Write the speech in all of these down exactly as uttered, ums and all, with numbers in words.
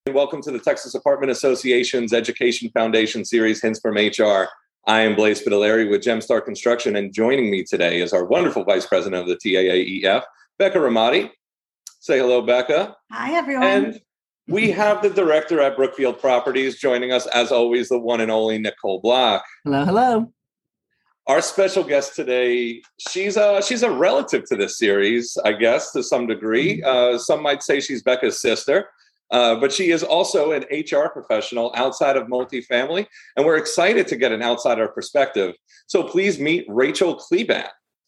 Welcome to the Texas Apartment Association's Education Foundation Series, Hints from H R. I am Blaise Spitaleri with Gemstar Construction, and joining me today is our wonderful Vice President of the T A A E F, Becca Ramadi. Say hello, Becca. Hi, everyone. And we have the Director at Brookfield Properties joining us, as always, the one and only Nicole Block. Hello, hello. Our special guest today, she's a, she's a relative to this series, I guess, to some degree. Uh, some might say she's Becca's sister, uh, but she is also an H R professional outside of multifamily, and we're excited to get an outsider perspective. So please meet Rachel Kleban.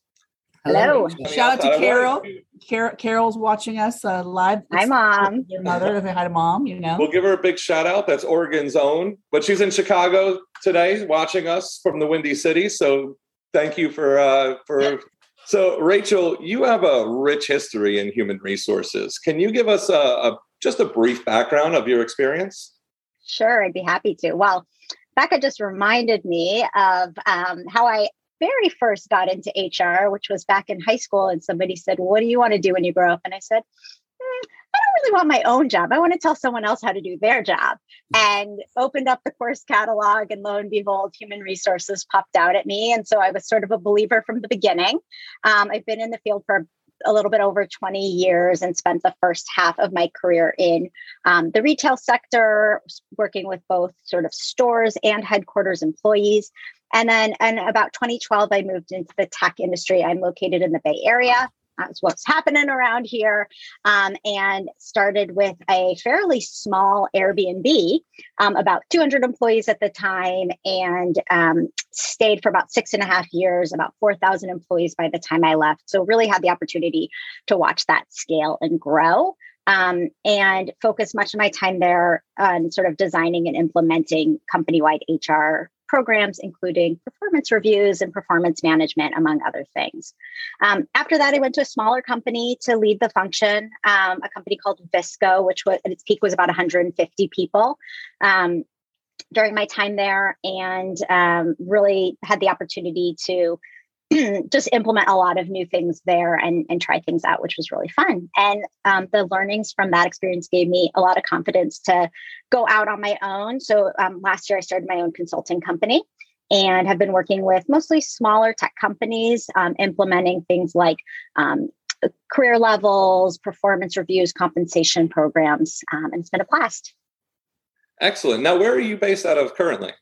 Hello. Shout out to Carol. Car- Carol's watching us uh, live. Hi, Mom. Your mother. Hi to Mom, you know. We'll give her a big shout out. That's Oregon's own. But she's in Chicago today watching us from the Windy City. So thank you for... Uh, for. So, Rachel, you have a rich history in human resources. Can you give us a, a just a brief background of your experience? Sure, I'd be happy to. Well, Becca just reminded me of um, how I very first got into H R, which was back in high school. And somebody said, well, what do you want to do when you grow up? And I said, mm, I don't really want my own job. I want to tell someone else how to do their job. And opened up the course catalog, and lo and behold, human resources popped out at me. And so I was sort of a believer from the beginning. Um, I've been in the field for a little bit over twenty years and spent the first half of my career in um, the retail sector, working with both sort of stores and headquarters employees. And then in about twenty twelve, I moved into the tech industry. I'm located in the Bay Area. That's what's happening around here. Um, and started with a fairly small Airbnb, um, about two hundred employees at the time, and um, stayed for about six and a half years, about four thousand employees by the time I left. So really had the opportunity to watch that scale and grow. Um, and focus much of my time there on sort of designing and implementing company-wide H R programs, including performance reviews and performance management, among other things. Um, after that, I went to a smaller company to lead the function, um, a company called Visco, which was at its peak was about one hundred fifty people um, during my time there, and um, really had the opportunity to just implement a lot of new things there and, and try things out, which was really fun. And um, the learnings from that experience gave me a lot of confidence to go out on my own. So um, last year I started my own consulting company and have been working with mostly smaller tech companies, um, implementing things like um, career levels, performance reviews, compensation programs. Um, and it's been a blast. Excellent. Now, where are you based out of currently?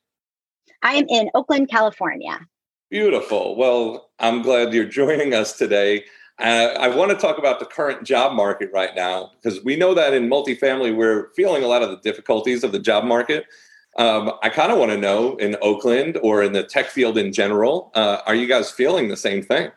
I am in Oakland, California. Beautiful. Well, I'm glad you're joining us today. Uh, I want to talk about the current job market right now, because we know that in multifamily, we're feeling a lot of the difficulties of the job market. Um, I kind of want to know in Oakland or in the tech field in general, uh, are you guys feeling the same thing?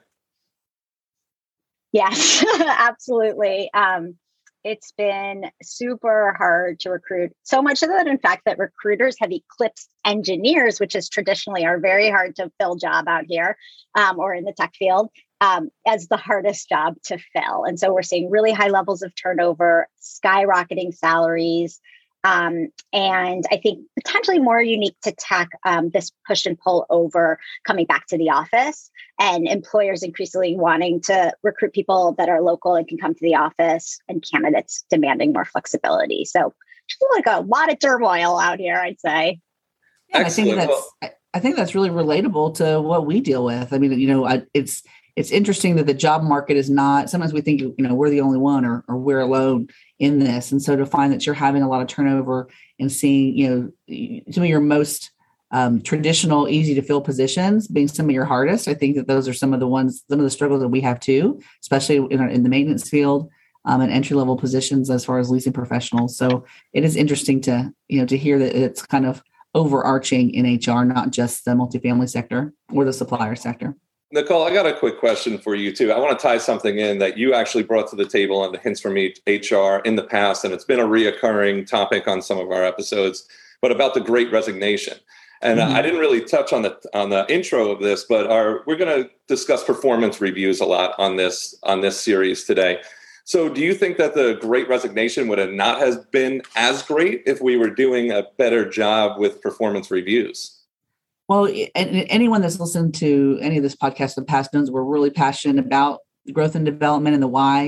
Yes, absolutely. Um, it's been super hard to recruit. So much so that, in fact, that recruiters have eclipsed engineers, which is traditionally our very hard to fill job out here um, or in the tech field, um, as the hardest job to fill. And so we're seeing really high levels of turnover, skyrocketing salaries. Um, and I think potentially more unique to tech, um, this push and pull over coming back to the office, and employers increasingly wanting to recruit people that are local and can come to the office, and candidates demanding more flexibility. So just like a lot of turmoil out here, I'd say. Yeah, I think that's I think that's really relatable to what we deal with. I mean, you know, I, it's it's interesting that the job market is not, sometimes we think, you know, we're the only one or, or we're alone in this. And so to find that you're having a lot of turnover and seeing, you know, some of your most um, traditional, easy to fill positions being some of your hardest, I think that those are some of the ones, some of the struggles that we have too, especially in, our, in the maintenance field um, and entry level positions as far as leasing professionals. So it is interesting to, you know, to hear that it's kind of overarching in H R, not just the multifamily sector or the supplier sector. Nicole, I got a quick question for you too. I want to tie something in that you actually brought to the table on the Hints from H R in the past, and it's been a reoccurring topic on some of our episodes, but about the Great Resignation. And mm-hmm. I didn't really touch on the on the intro of this, but our, we're going to discuss performance reviews a lot on this on this series today. So do you think that the Great Resignation would have not have been as great if we were doing a better job with performance reviews? Well, anyone that's listened to any of this podcast in the past knows we're really passionate about growth and development and the why.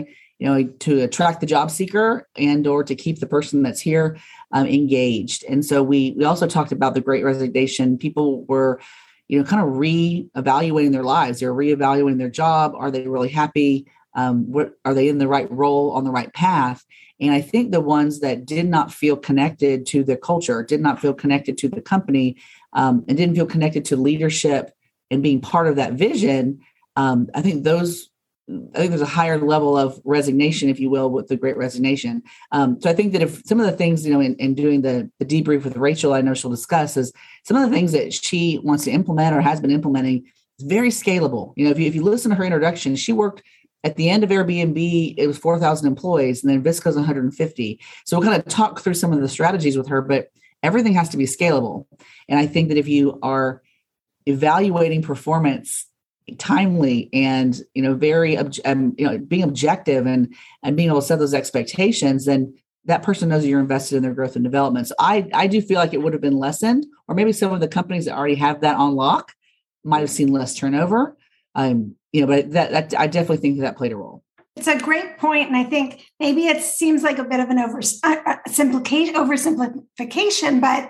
you know, to attract the job seeker and or to keep the person that's here um, engaged. And so we we also talked about the Great Resignation. People were, you know, kind of re-evaluating their lives. They're re-evaluating their job. Are they really happy? Um, what are they in the right role, on the right path? And I think the ones that did not feel connected to the culture, did not feel connected to the company, um, and didn't feel connected to leadership and being part of that vision, um, I think those, I think there's a higher level of resignation, if you will, with the Great Resignation. Um, so I think that if some of the things, you know, in, in doing the, the debrief with Rachel, I know she'll discuss is some of the things that she wants to implement or has been implementing is very scalable. You know, if you, if you listen to her introduction, she worked at the end of Airbnb, it was four thousand employees, and then Visca's one hundred fifty. So we'll kind of talk through some of the strategies with her, but everything has to be scalable. And I think that if you are evaluating performance timely and, you know, very, um, you know, being objective and, and being able to set those expectations, then that person knows that you're invested in their growth and development. So I, I do feel like it would have been lessened, or maybe some of the companies that already have that on lock might have seen less turnover. Um, you know, but that, that I definitely think that played a role. It's a great point, and I think maybe it seems like a bit of an oversimplification, oversimplification, but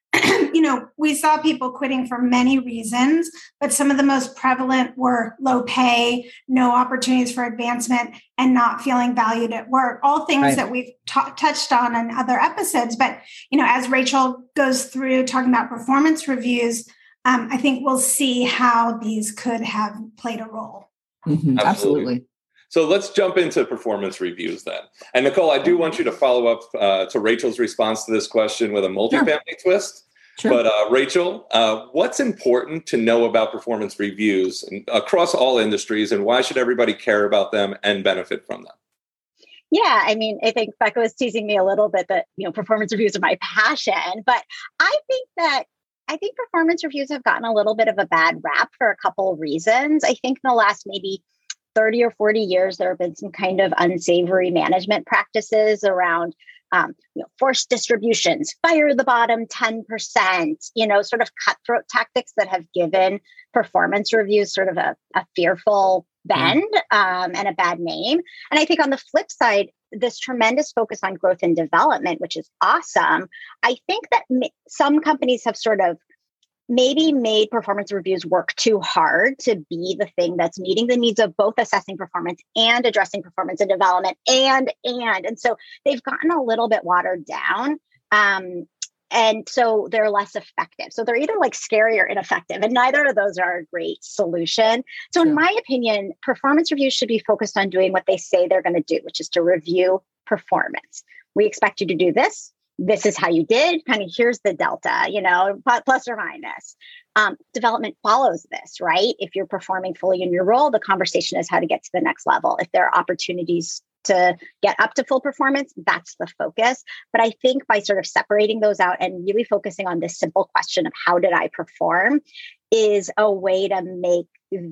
you know, we saw people quitting for many reasons, but some of the most prevalent were low pay, no opportunities for advancement, and not feeling valued at work. All things right. that we've t- touched on in other episodes. But you know, as Rachel goes through talking about performance reviews, um, I think we'll see how these could have played a role. Mm-hmm. Absolutely. Absolutely. So let's jump into performance reviews then. And Nicole, I do want you to follow up uh, to Rachel's response to this question with a multifamily sure. twist. Sure. But uh, Rachel, uh, what's important to know about performance reviews across all industries, and why should everybody care about them and benefit from them? Yeah, I mean, I think Becca was teasing me a little bit that, you know, performance reviews are my passion, but I think that I think performance reviews have gotten a little bit of a bad rap for a couple of reasons. I think in the last maybe thirty or forty years, there have been some kind of unsavory management practices around, um, you know, forced distributions, fire the bottom ten percent, you know, sort of cutthroat tactics that have given performance reviews sort of a, a fearful bend um, and a bad name. And I think on the flip side, this tremendous focus on growth and development, which is awesome. I think that m- some companies have sort of maybe made performance reviews work too hard to be the thing that's meeting the needs of both assessing performance and addressing performance and development and, and, and so they've gotten a little bit watered down. Um, and so they're less effective. So they're either like scary or ineffective, and neither of those are a great solution. So in my opinion, performance reviews should be focused on doing what they say they're going to do, which is to review performance. We expect you to do this. This is how you did, kind of here's the delta, you know, plus or minus. Um, development follows this, right? If you're performing fully in your role, the conversation is how to get to the next level. If there are opportunities to get up to full performance, that's the focus. But I think by sort of separating those out and really focusing on this simple question of how did I perform is a way to make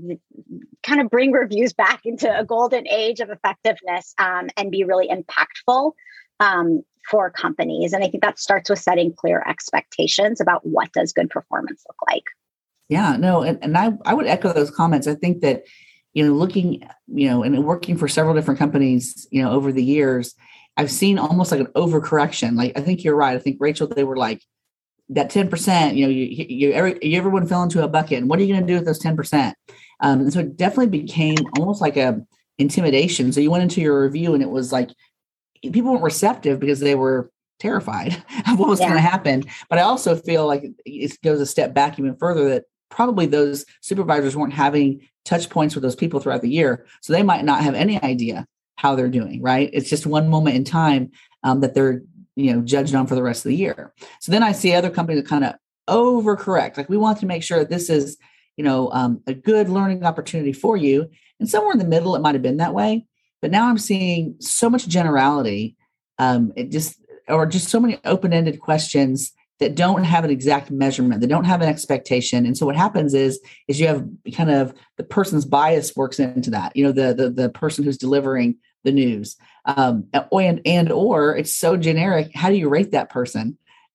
kind of bring reviews back into a golden age of effectiveness um, and be really impactful um, for companies. And I think that starts with setting clear expectations about what does good performance look like. Yeah, no, and, and I, I would echo those comments. I think that, you know, looking, you know, and working for several different companies, you know, over the years, I've seen almost like an overcorrection. Like, I think you're right. I think, Rachel, they were like that ten percent, you know, you, you, every, you everyone fell into a bucket. And what are you going to do with those ten percent? Um, and so it definitely became almost like a intimidation. So you went into your review and it was like, people weren't receptive because they were terrified of what was yeah. going to happen. But I also feel like it goes a step back even further, that probably those supervisors weren't having touch points with those people throughout the year. So they might not have any idea how they're doing, right? It's just one moment in time um, that they're, you know, judged on for the rest of the year. So then I see other companies that kind of overcorrect. Like, we want to make sure that this is, you know, um, a good learning opportunity for you. And somewhere in the middle, it might've been that way. But now I'm seeing so much generality, um, it just, or just so many open-ended questions that don't have an exact measurement, that don't have an expectation. And so what happens is, is you have kind of the person's bias works into that, you know, the, the, the person who's delivering the news, um, and, and, or it's so generic. How do you rate that person?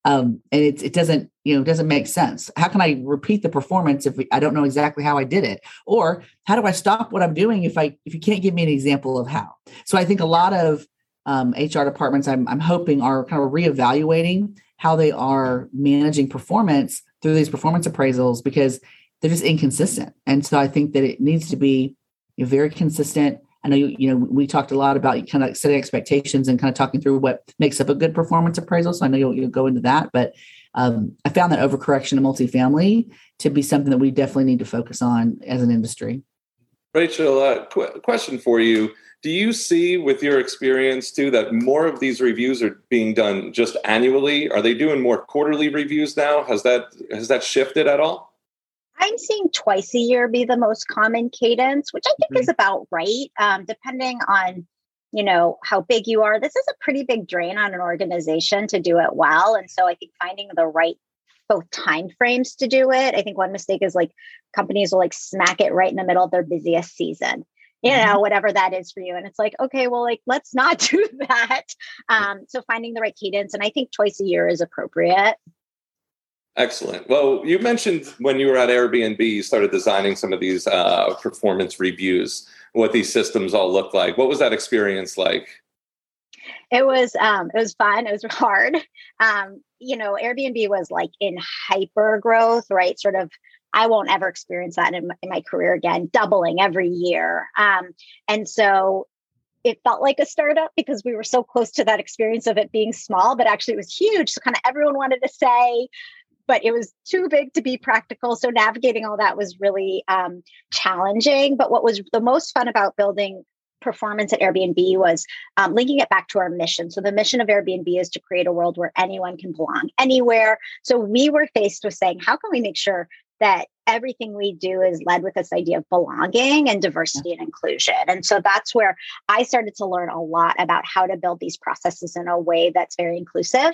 Um, and it, it doesn't, you know, doesn't make sense. How can I repeat the performance if we, I don't know exactly how I did it? Or how do I stop what I'm doing if I if you can't give me an example of how? So I think a lot of um, H R departments, I'm, I'm hoping, are kind of reevaluating how they are managing performance through these performance appraisals, because they're just inconsistent. And so I think that it needs to be, you know, very consistent. I know, you, you know, we talked a lot about kind of setting expectations and kind of talking through what makes up a good performance appraisal. So I know you'll, you'll go into that, but um, I found that overcorrection in multifamily to be something that we definitely need to focus on as an industry. Rachel, uh, qu- question for you. Do you see with your experience too, that more of these reviews are being done just annually? Are they doing more quarterly reviews now? Has that, has that shifted at all? I'm seeing twice a year be the most common cadence, which I think mm-hmm. is about right. Um, depending on, you know, how big you are, this is a pretty big drain on an organization to do it well. And so I think finding the right both time frames to do it. I think one mistake is like companies will like smack it right in the middle of their busiest season, you mm-hmm. know, whatever that is for you. And it's like, okay, well, like, let's not do that. Um, so finding the right cadence. And I think twice a year is appropriate. Excellent. Well, you mentioned when you were at Airbnb, you started designing some of these uh, performance reviews, what these systems all look like. What was that experience like? It was um, it was fun. It was hard. Um, you know, Airbnb was like in hyper growth, right? Sort of, I won't ever experience that in my, in my career again, doubling every year. Um, and so it felt like a startup because we were so close to that experience of it being small, but actually it was huge. So kind of everyone wanted to say, but it was too big to be practical. So navigating all that was really um, challenging. But what was the most fun about building performance at Airbnb was um, linking it back to our mission. So the mission of Airbnb is to create a world where anyone can belong anywhere. So we were faced with saying, how can we make sure that everything we do is led with this idea of belonging and diversity and inclusion? And so that's where I started to learn a lot about how to build these processes in a way that's very inclusive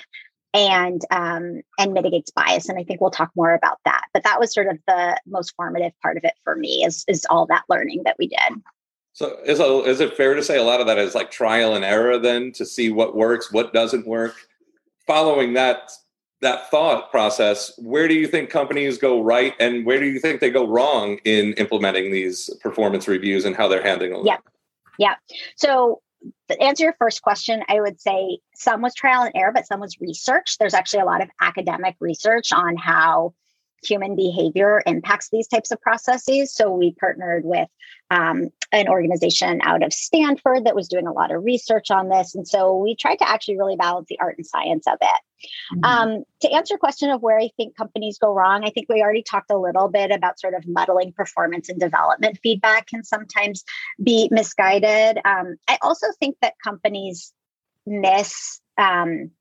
and um, and mitigates bias. And I think we'll talk more about that. But that was sort of the most formative part of it for me is, is all that learning that we did. So is, a, is it fair to say a lot of that is like trial and error then to see what works, what doesn't work? Following that that thought process, where do you think companies go right and where do you think they go wrong in implementing these performance reviews and how they're handling them? Yeah, yeah. So to answer your first question, I would say some was trial and error, but some was research. There's actually a lot of academic research on how human behavior impacts these types of processes. So we partnered with um, an organization out of Stanford that was doing a lot of research on this. And so we tried to actually really balance the art and science of it. Mm-hmm. Um, to answer your question of where I think companies go wrong, I think we already talked a little bit about sort of muddling performance and development feedback can sometimes be misguided. Um, I also think that companies miss um,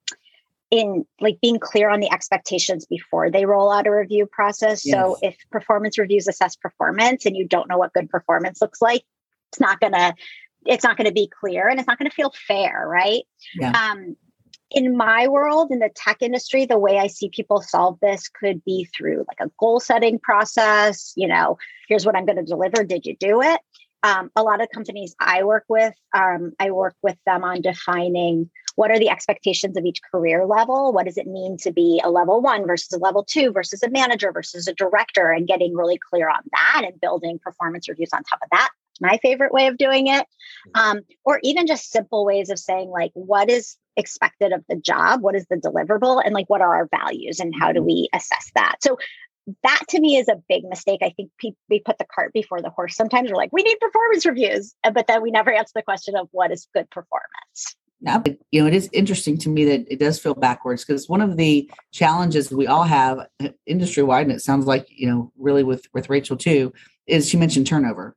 in like being clear on the expectations before they roll out a review process. Yes. So if performance reviews assess performance and you don't know what good performance looks like, it's not gonna, it's not gonna be clear and it's not gonna feel fair, right? Yeah. Um, in my world, in the tech industry, the way I see people solve this could be through like a goal setting process. You know, here's what I'm going to deliver. Did you do it? Um, a lot of companies I work with, um, I work with them on defining what are the expectations of each career level? What does it mean to be a level one versus a level two versus a manager versus a director, and getting really clear on that and building performance reviews on top of that. My favorite way of doing it. Um, or even just simple ways of saying like, what is expected of the job? What is the deliverable? And like, what are our values and how do we assess that? So that to me is a big mistake. I think pe- we put the cart before the horse. Sometimes we're like, we need performance reviews, but then we never answer the question of what is good performance. Now, you know, it is interesting to me that it does feel backwards, because one of the challenges we all have industry wide, and it sounds like, you know, really with, with Rachel too, is she mentioned turnover.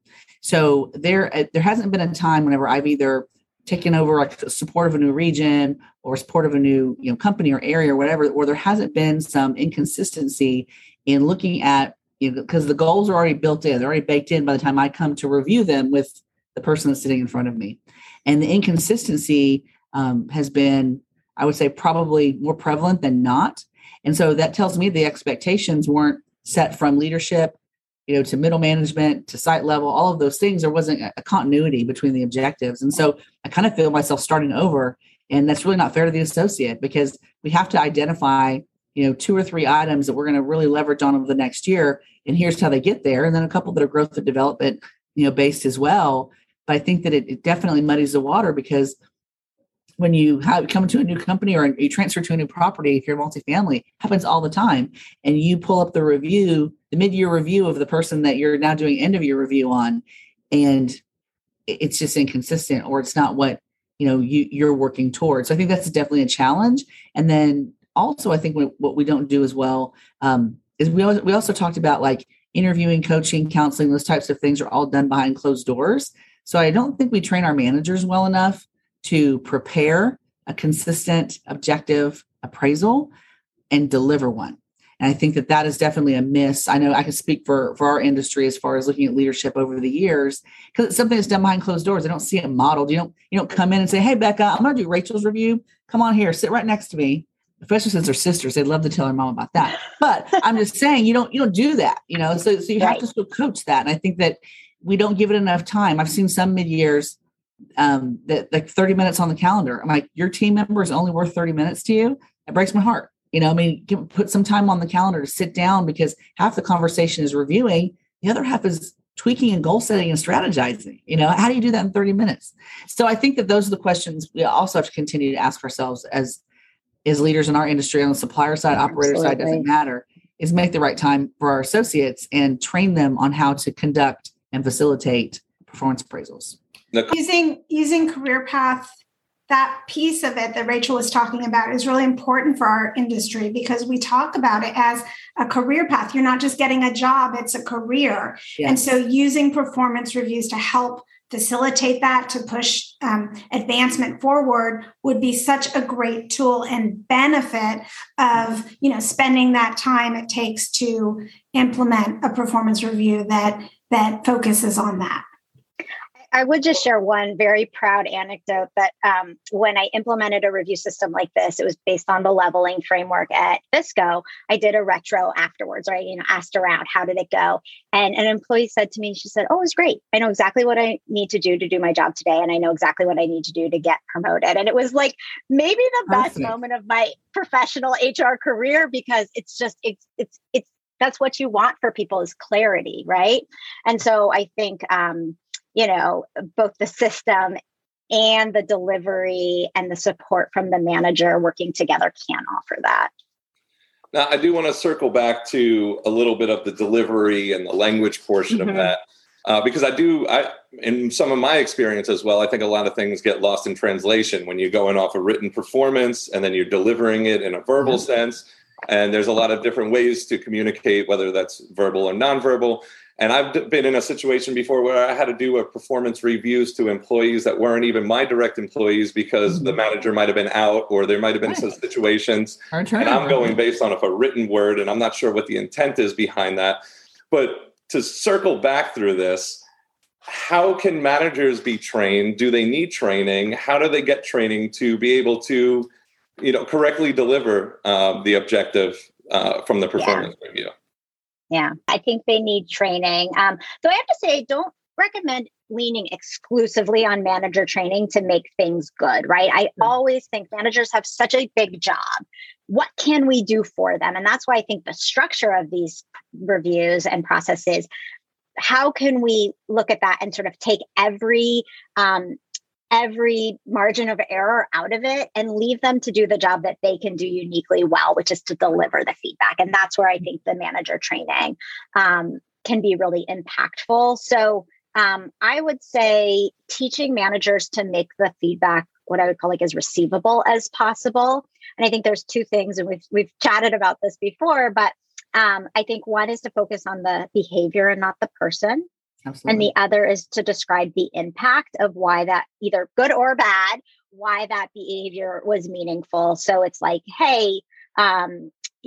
So there, there hasn't been a time whenever I've either taken over like support of a new region or support of a new, you know, company or area or whatever, where there hasn't been some inconsistency in looking at, you know, because the goals are already built in, they're already baked in by the time I come to review them with the person that's sitting in front of me. And the inconsistency um, has been, I would say, probably more prevalent than not. And so that tells me the expectations weren't set from leadership, you know, to middle management, to site level, all of those things. There wasn't a continuity between the objectives. And so I kind of feel myself starting over, and that's really not fair to the associate, because we have to identify, you know, two or three items that we're going to really leverage on over the next year. And here's how they get there. And then a couple that are growth and development, you know, based as well. But I think that it, it definitely muddies the water, because when you have, come to a new company or you transfer to a new property, if you're multifamily, it happens all the time. And you pull up the review, the mid-year review of the person that you're now doing end of year review on, and it's just inconsistent, or it's not what, you know, you, you're working towards. So I think that's definitely a challenge. And then also, I think what we don't do as well um, is we also, we also talked about like interviewing, coaching, counseling, those types of things are all done behind closed doors. So I don't think we train our managers well enough to prepare a consistent, objective appraisal and deliver one. And I think that that is definitely a miss. I know I can speak for, for our industry as far as looking at leadership over the years, because it's something that's done behind closed doors. I don't see it modeled. You don't, you don't come in and say, hey, Becca, I'm going to do Rachel's review. Come on here, sit right next to me. Especially since they're sisters, they'd love to tell their mom about that. But I'm just saying, you don't, you don't do that, you know, so, so you have right. to still coach that. And I think that we don't give it enough time. I've seen some mid-years um, that like thirty minutes on the calendar. I'm like, your team member is only worth thirty minutes to you. It breaks my heart. You know, I mean, give, put some time on the calendar to sit down, because half the conversation is reviewing. The other half is tweaking and goal setting and strategizing. You know, how do you do that in thirty minutes? So I think that those are the questions we also have to continue to ask ourselves as, as leaders in our industry. On the supplier side, operator Absolutely. Side, doesn't matter, is make the right time for our associates and train them on how to conduct and facilitate performance appraisals. Using, using career path, that piece of it that Rachel was talking about is really important for our industry, because we talk about it as a career path. You're not just getting a job, it's a career. Yes. And so using performance reviews to help facilitate that, to push um, advancement forward, would be such a great tool and benefit of, you know, spending that time it takes to implement a performance review that that focuses on that. I would just share one very proud anecdote that um, when I implemented a review system like this, it was based on the leveling framework at Visco. I did a retro afterwards, right? You know, asked around, how did it go? And an employee said to me, she said, oh, it was great. I know exactly what I need to do to do my job today. And I know exactly what I need to do to get promoted. And it was like maybe the Perfect. Best moment of my professional H R career, because it's just, it's, it's, it's, that's what you want for people, is clarity, right? And so I think, um, you know, both the system and the delivery and the support from the manager working together can offer that. Now, I do want to circle back to a little bit of the delivery and the language portion mm-hmm. of that, uh, because I do, I, in some of my experience as well, I think a lot of things get lost in translation when you're going off a written performance and then you're delivering it in a verbal mm-hmm. sense. And there's a lot of different ways to communicate, whether that's verbal or nonverbal. And I've been in a situation before where I had to do a performance reviews to employees that weren't even my direct employees, because mm-hmm. the manager might have been out, or there might have been right. some situations. And I'm going based on a written word, and I'm not sure what the intent is behind that. But to circle back through this, how can managers be trained? Do they need training? How do they get training to be able to, you know, correctly deliver uh, the objective uh, from the performance yeah. review? Yeah, I think they need training. Um, so I have to say, don't recommend leaning exclusively on manager training to make things good, right? I mm-hmm. always think managers have such a big job. What can we do for them? And that's why I think the structure of these reviews and processes, how can we look at that and sort of take every um, every margin of error out of it and leave them to do the job that they can do uniquely well, which is to deliver the feedback. And that's where I think the manager training um, can be really impactful. So um, I would say teaching managers to make the feedback what I would call like as receivable as possible. And I think there's two things, and we've we've chatted about this before, but um, I think one is to focus on the behavior and not the person. Absolutely. And the other is to describe the impact of why that, either good or bad, why that behavior was meaningful. So it's like, hey, um,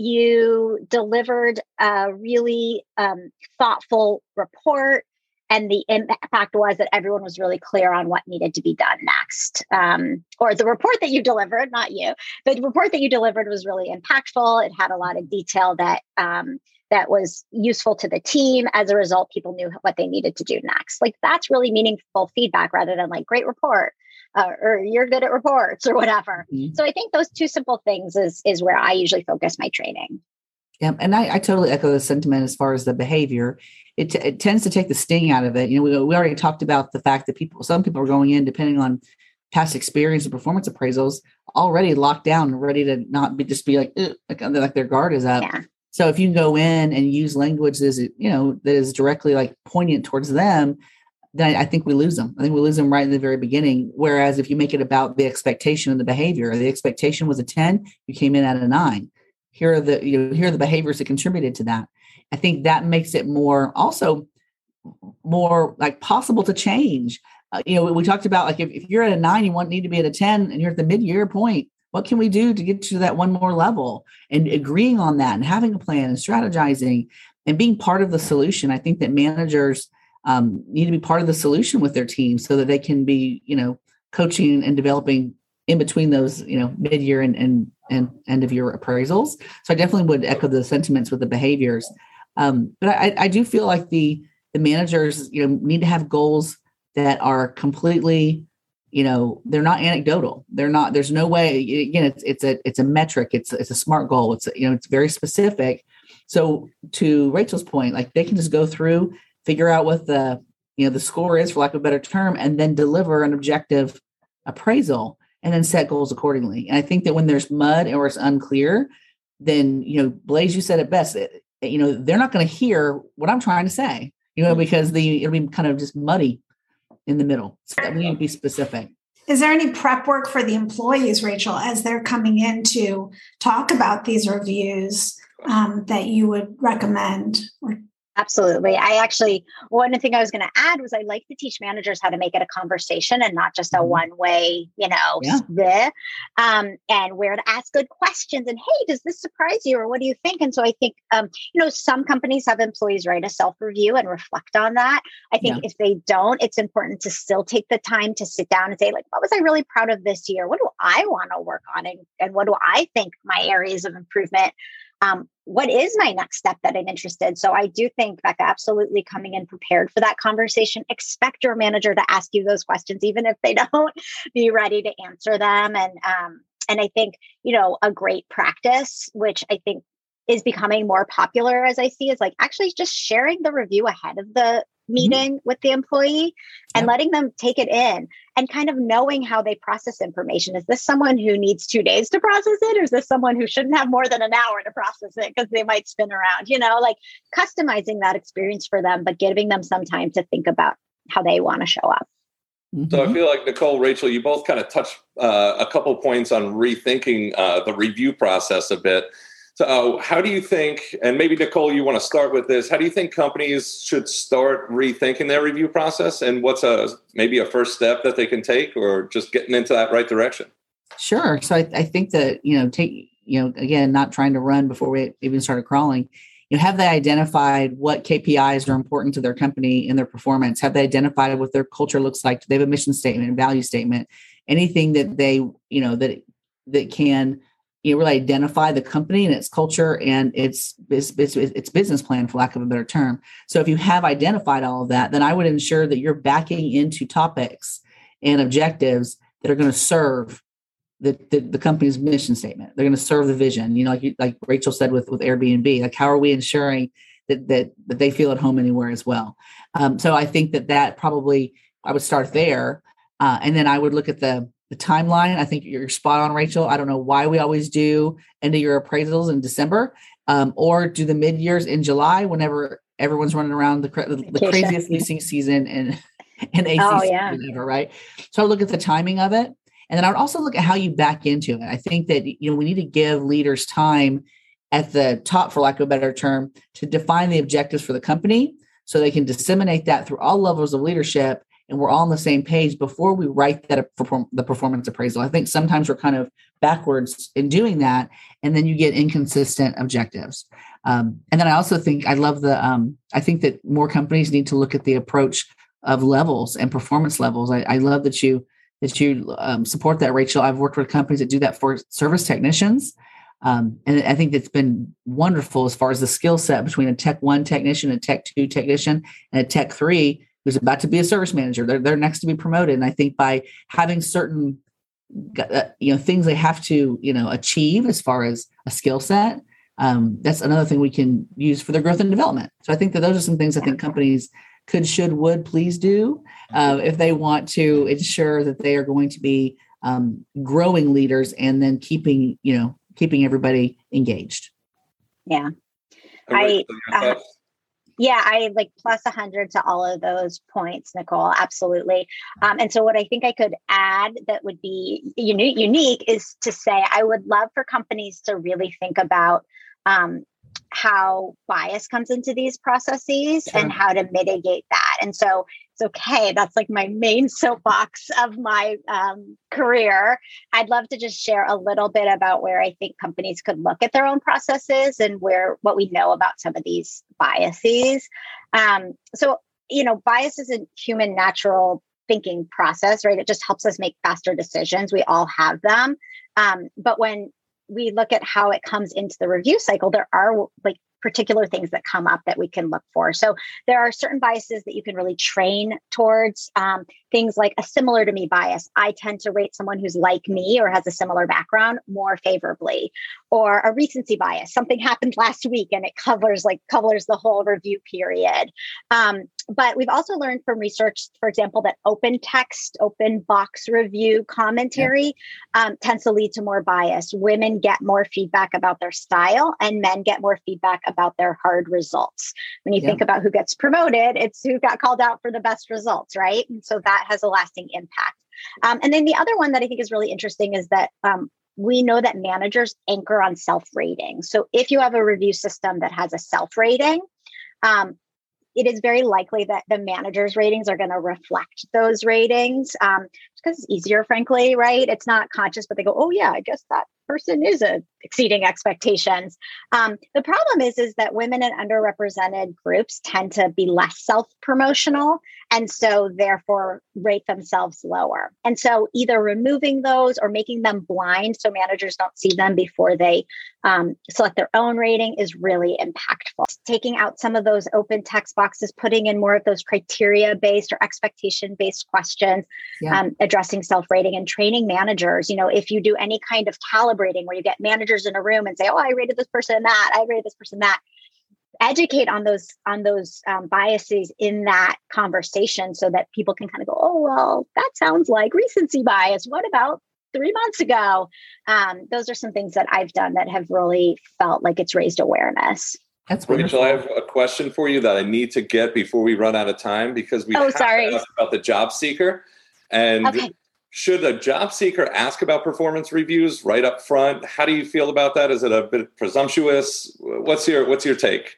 you delivered a really um, thoughtful report, and the impact was that everyone was really clear on what needed to be done next. Um, or the report that you delivered, not you, the report that you delivered was really impactful. It had a lot of detail that um, that was useful to the team. As a result, people knew what they needed to do next. Like, that's really meaningful feedback, rather than like, great report. uh, or you're good at reports or whatever. Mm-hmm. So I think those two simple things is, is where I usually focus my training. Yeah, and I, I totally echo the sentiment as far as the behavior. It, t- it tends to take the sting out of it. You know, we, we already talked about the fact that people, some people are going in, depending on past experience and performance appraisals, already locked down and ready to not be just be like, like, like their guard is up. Yeah. So if you can go in and use language that is, you know, that is directly like poignant towards them, then I think we lose them. I think we lose them right in the very beginning. Whereas if you make it about the expectation and the behavior, the expectation was a ten, you came in at a nine. Here are the, you know, here are the behaviors that contributed to that. I think that makes it more also more like possible to change. Uh, you know, we, we talked about like if, if you're at a nine, you want need to be at a ten, and you're at the mid-year point. What can we do to get to that one more level? And agreeing on that and having a plan and strategizing and being part of the solution. I think that managers um, need to be part of the solution with their team so that they can be, you know, coaching and developing in between those, you know, mid-year and, and, and end of year appraisals. So I definitely would echo the sentiments with the behaviors. Um, but I, I do feel like the, the managers, you know, need to have goals that are completely, you know, they're not anecdotal. They're not, there's no way, again, it's, it's a, it's a metric. It's, it's a SMART goal. It's, you know, it's very specific. So to Rachel's point, like they can just go through, figure out what the, you know, the score is, for lack of a better term, and then deliver an objective appraisal and then set goals accordingly. And I think that when there's mud or it's unclear, then, you know, Blaze, you said it best, it, you know, they're not going to hear what I'm trying to say, you know, because the, it'll be kind of just muddy in the middle. So that we need to be specific. Is there any prep work for the employees, Rachel, as they're coming in to talk about these reviews um, that you would recommend? Or- Absolutely. I actually, one thing I was going to add was I like to teach managers how to make it a conversation and not just a mm-hmm. one way, you know, yeah. bleh, um, and where to ask good questions. And, hey, does this surprise you? Or what do you think? And so I think, um, you know, some companies have employees write a self-review and reflect on that. I think yeah. if they don't, it's important to still take the time to sit down and say, like, what was I really proud of this year? What do I want to work on? And, and what do I think my areas of improvement? Um, what is my next step that I'm interested in? So I do think, Becca, absolutely coming in prepared for that conversation. Expect your manager to ask you those questions, even if they don't. Be ready to answer them. And um, and I think, you know, a great practice, which I think is becoming more popular as I see, is like actually just sharing the review ahead of the meeting mm-hmm. with the employee and yep. letting them take it in and kind of knowing how they process information. Is this someone who needs two days to process it? Or is this someone who shouldn't have more than an hour to process it because they might spin around, you know, like customizing that experience for them, but giving them some time to think about how they want to show up. Mm-hmm. So I feel like Nicole, Rachel, you both kind of touched uh, a couple points on rethinking uh, the review process a bit. So uh, how do you think, and maybe Nicole, you want to start with this, how do you think companies should start rethinking their review process, and what's a maybe a first step that they can take, or just getting into that right direction? Sure. So I, I think that, you know, take, you know, again, not trying to run before we even started crawling, you know, have they identified what K P Is are important to their company and their performance? Have they identified what their culture looks like? Do they have a mission statement and value statement? Anything that they, you know, that, that can, you know, really identify the company and its culture and its, its, its business plan, for lack of a better term. So if you have identified all of that, then I would ensure that you're backing into topics and objectives that are going to serve the, the, the company's mission statement. They're going to serve the vision. You know, like you, like Rachel said with, with Airbnb, like how are we ensuring that that, that they feel at home anywhere as well? Um, so I think that that probably, I would start there. Uh, and then I would look at the The timeline. I think you're spot on, Rachel. I don't know why we always do end of year appraisals in December um, or do the mid years in July whenever everyone's running around the, the, the craziest leasing season and, and A C oh, yeah. ever, right? So I look at the timing of it. And then I would also look at how you back into it. I think that, you know, we need to give leaders time at the top, for lack of a better term, to define the objectives for the company so they can disseminate that through all levels of leadership. And we're all on the same page before we write that the performance appraisal. I think sometimes we're kind of backwards in doing that, and then you get inconsistent objectives. Um, and then I also think I love the. Um, I think that more companies need to look at the approach of levels and performance levels. I, I love that you that you um, support that, Rachel. I've worked with companies that do that for service technicians, um, and I think it's been wonderful as far as the skill set between a Tech One technician, a Tech Two technician, and a Tech Three. who's about to be a service manager. They're, they're next to be promoted. And I think by having certain, uh, you know, things they have to, you know, achieve as far as a skill set, um, that's another thing we can use for their growth and development. So I think that those are some things I think companies could, should, would please do uh, if they want to ensure that they are going to be um, growing leaders and then keeping, you know, keeping everybody engaged. Yeah. I, uh, yeah, I like plus a hundred to all of those points, Nicole. Absolutely. Um, and so what I think I could add that would be unique, unique is to say, I would love for companies to really think about um, how bias comes into these processes sure. and how to mitigate that. And so it's okay. That's like my main soapbox of my um, career. I'd love to just share a little bit about where I think companies could look at their own processes and where what we know about some of these biases. Um, so, you know, bias is a human natural thinking process, right? It just helps us make faster decisions. We all have them. Um, but when we look at how it comes into the review cycle, there are like particular things that come up that we can look for. So there are certain biases that you can really train towards. Um, things like a similar to me bias. I tend to rate someone who's like me or has a similar background more favorably. Or a recency bias. Something happened last week and it covers like covers the whole review period. Um, but we've also learned from research, for example, that open text, open box review commentary yeah. um, tends to lead to more bias. Women get more feedback about their style and men get more feedback about their hard results. When you yeah. think about who gets promoted, it's who got called out for the best results, right? And so that has a lasting impact. Um, and then the other one that I think is really interesting is that um, we know that managers anchor on self-rating. So if you have a review system that has a self-rating, um, it is very likely that the manager's ratings are going to reflect those ratings um, because it's easier, frankly, right? It's not conscious, but they go, oh yeah, I guess that person is a exceeding expectations. Um, the problem is, is that women in underrepresented groups tend to be less self-promotional and so therefore rate themselves lower. And so either removing those or making them blind so managers don't see them before they um, select their own rating is really impactful. Taking out some of those open text boxes, putting in more of those criteria-based or expectation-based questions, yeah. um, addressing self-rating and training managers. You know, if you do any kind of calibrating where you get managers in a room and say, oh, I rated this person that, I rated this person that, educate on those on those um, biases in that conversation so that people can kind of go, oh, well, that sounds like recency bias. What about three months ago? Um, those are some things that I've done that have really felt like it's raised awareness. That's wonderful. Rachel, I have a question for you that I need to get before we run out of time because we oh, have sorry. to ask about the job seeker. And okay. Should a job seeker ask about performance reviews right up front? How do you feel about that? Is it a bit presumptuous? What's your what's your take?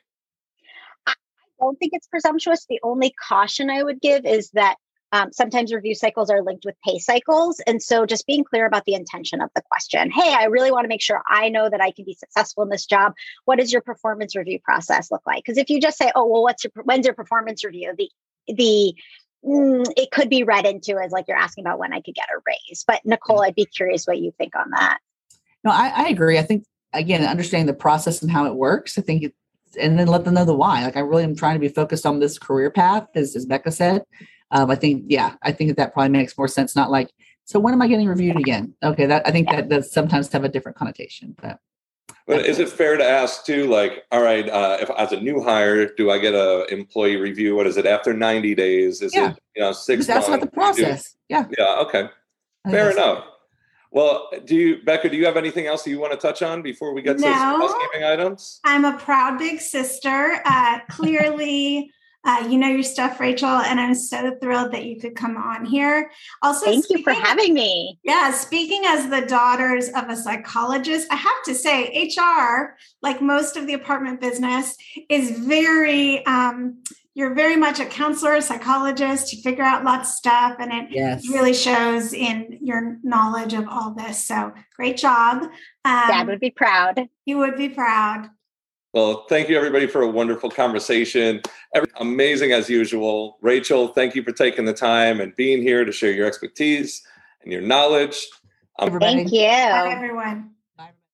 I don't think it's presumptuous. The only caution I would give is that um, sometimes review cycles are linked with pay cycles. And so just being clear about the intention of the question. Hey, I really want to make sure I know that I can be successful in this job. What does your performance review process look like? Because if you just say, oh, well, what's your, when's your performance review? The, the, mm, it could be read into as like you're asking about when I could get a raise. But Nicole, I'd be curious what you think on that. No, I, I agree. I think, again, understanding the process and how it works, I think it, and then let them know the why. Like I really am trying to be focused on this career path, as, as Becca said. Um, I think, yeah, I think that, that probably makes more sense. Not like, so when am I getting reviewed again? Okay, that I think that does sometimes have a different connotation. But, but is it fair to ask too, like, all right, uh, if as a new hire, do I get a employee review? What is it after ninety days? Is yeah. it you know six? That's months? about the process. Yeah. Yeah. Okay. Fair enough. Well, do you, Becca, do you have anything else that you want to touch on before we get no, to some housekeeping items? I'm a proud big sister. Uh, clearly, uh, you know your stuff, Rachel, and I'm so thrilled that you could come on here. Also, thank speaking, you for having me. Yeah, speaking as the daughters of a psychologist, I have to say H R, like most of the apartment business, is very... Um, You're very much a counselor, a psychologist. You figure out lots of stuff, and it yes. really shows in your knowledge of all this. So great job. Um, Dad would be proud. You would be proud. Well, thank you, everybody, for a wonderful conversation. Every, amazing as usual. Rachel, thank you for taking the time and being here to share your expertise and your knowledge. Um, thank you. Bye, everyone.